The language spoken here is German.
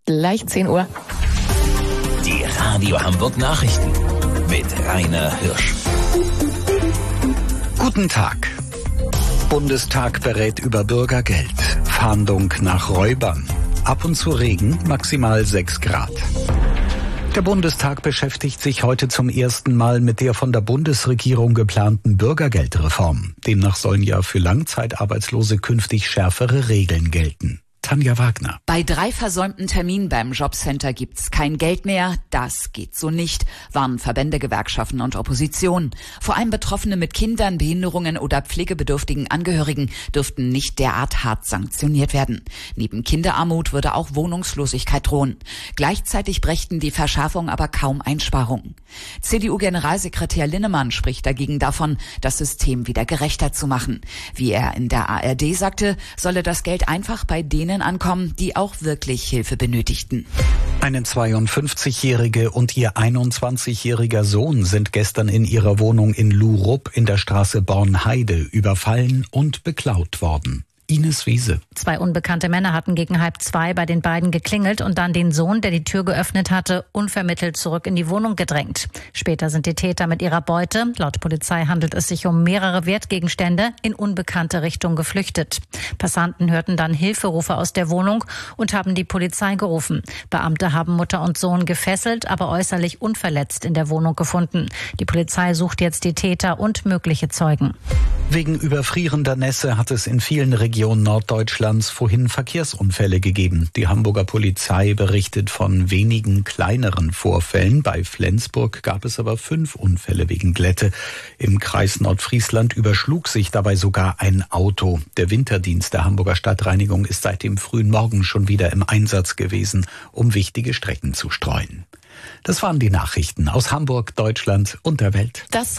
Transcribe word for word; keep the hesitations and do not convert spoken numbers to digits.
gleich zehn Uhr. Die Radio Hamburg Nachrichten mit Rainer Hirsch. Guten Tag. Bundestag berät über Bürgergeld. Fahndung nach Räubern. Ab und zu Regen, maximal sechs Grad. Der Bundestag beschäftigt sich heute zum ersten Mal mit der von der Bundesregierung geplanten Bürgergeldreform. Demnach sollen ja für Langzeitarbeitslose künftig schärfere Regeln gelten. Tanja Wagner. Bei drei versäumten Terminen beim Jobcenter gibt's kein Geld mehr. Das geht so nicht, warnen Verbände, Gewerkschaften und Opposition. Vor allem Betroffene mit Kindern, Behinderungen oder pflegebedürftigen Angehörigen dürften nicht derart hart sanktioniert werden. Neben Kinderarmut würde auch Wohnungslosigkeit drohen. Gleichzeitig brächten die Verschärfungen aber kaum Einsparungen. C D U-Generalsekretär Linnemann spricht dagegen davon, das System wieder gerechter zu machen. Wie er in der A R D sagte, solle das Geld einfach bei denen ankommen, die auch wirklich Hilfe benötigten. Eine zweiundfünfzigjährige und ihr einundzwanzigjähriger Sohn sind gestern in ihrer Wohnung in Lurup in der Straße Bornheide überfallen und beklaut worden. Ines Wiese. Zwei unbekannte Männer hatten gegen halb zwei bei den beiden geklingelt und dann den Sohn, der die Tür geöffnet hatte, unvermittelt zurück in die Wohnung gedrängt. Später sind die Täter mit ihrer Beute, laut Polizei handelt es sich um mehrere Wertgegenstände, in unbekannte Richtung geflüchtet. Passanten hörten dann Hilferufe aus der Wohnung und haben die Polizei gerufen. Beamte haben Mutter und Sohn gefesselt, aber äußerlich unverletzt in der Wohnung gefunden. Die Polizei sucht jetzt die Täter und mögliche Zeugen. Wegen überfrierender Nässe hat es in vielen Regionen Norddeutschlands vorhin Verkehrsunfälle gegeben. Die Hamburger Polizei berichtet von wenigen kleineren Vorfällen. Bei Flensburg gab es aber fünf Unfälle wegen Glätte. Im Kreis Nordfriesland überschlug sich dabei sogar ein Auto. Der Winterdienst der Hamburger Stadtreinigung ist seit dem frühen Morgen schon wieder im Einsatz gewesen, um wichtige Strecken zu streuen. Das waren die Nachrichten aus Hamburg, Deutschland und der Welt. Das